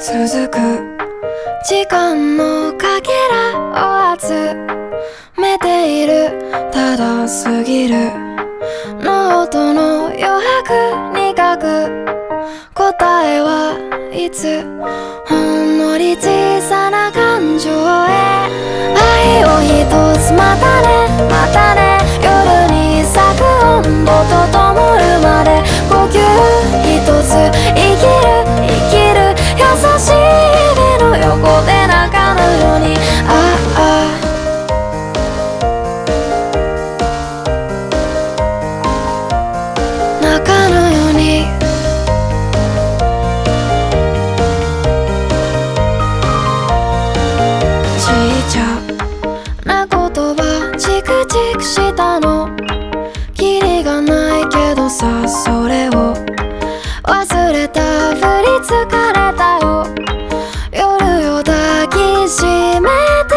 続く時間のかけらを集めている。ただ過ぎるノートの余白に書く答えはいつほんのり小さな感情へ愛を一つまたねまたね夜に咲く温度と灯るまで呼吸一つ生きる生きる優しい指の横で中のように中のようにちっちゃな言葉チクチクしたのキリがないけどさそれを忘れたふり疲れたよ夜よ抱きしめて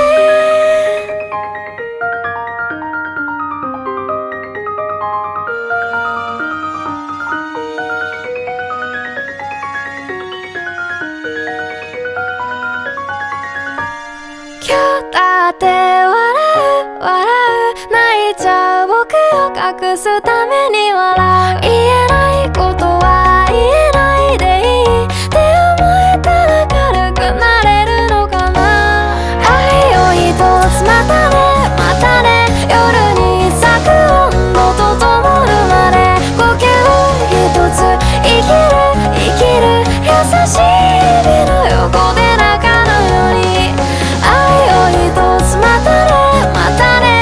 今日だって笑う笑う泣いちゃう僕を隠すために笑う言えないことは言えないでいいって思えたら軽くなれるのかな愛を一つまたねまたね夜に咲く温度と灯るまで呼吸一つ生きる生きる優しい指の横で中のように愛を一つまたねまたね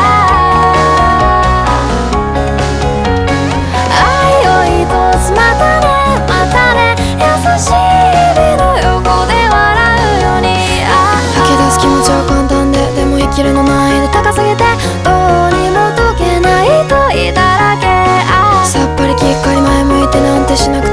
愛を一つまたねまたね優しい指の横で笑うように吐き出す気持ちは簡単でも生きるの難易度高すぎてどうにも解けない問いだらけさっぱりきっかり前向いてなんてしなくて